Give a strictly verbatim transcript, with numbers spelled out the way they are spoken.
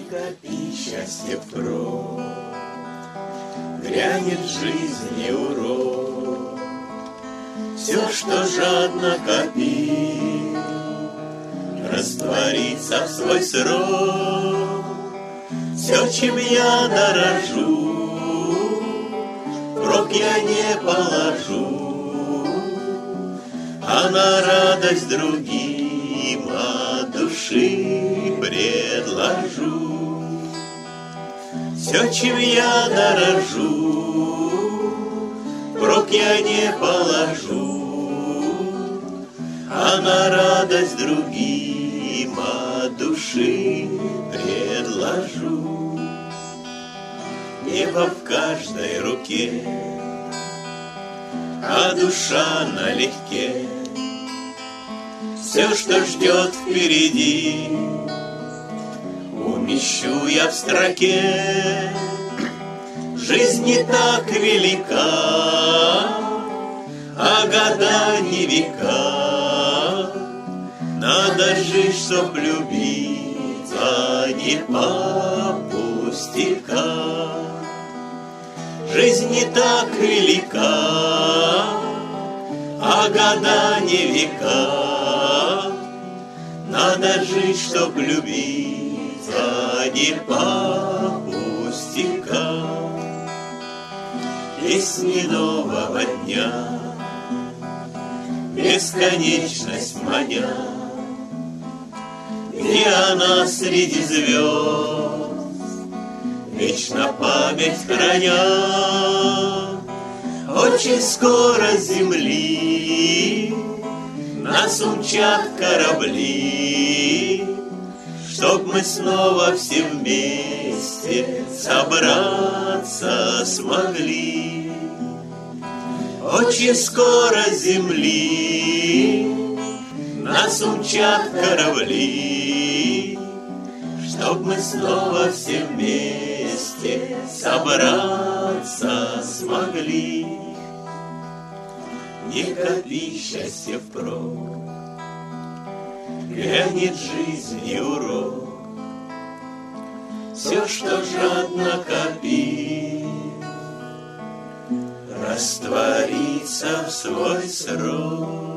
копи счастье впрок, грянет в жизни урок. Все, что жадно копил, растворится в свой срок. Все, чем я дорожу, впрок я не положу, а на радость другим от души предложу. Все, чем я дорожу, впрок я не положу, а на радость другим от души предложу. Небо в каждой руке, а душа налегке. Все, что ждет впереди, умещу я в строке. Жизнь не так велика, а года не века. Надо жить, чтоб любить, а не по пустякам. Жизнь не так велика, а года не века. Надо жить, чтоб любить, а не по пустякам. Песни нового дня, бесконечность маня, где она среди звезд, вечно память храня. Очень скоро с земли нас умчат корабли, чтоб мы снова все вместе собраться смогли. Очень скоро с земли нас умчат корабли, чтоб мы снова все вместе собраться смогли. Не копи счастье впрок, грянет жизни урок. Все, что жадно копи, растворится в свой срок.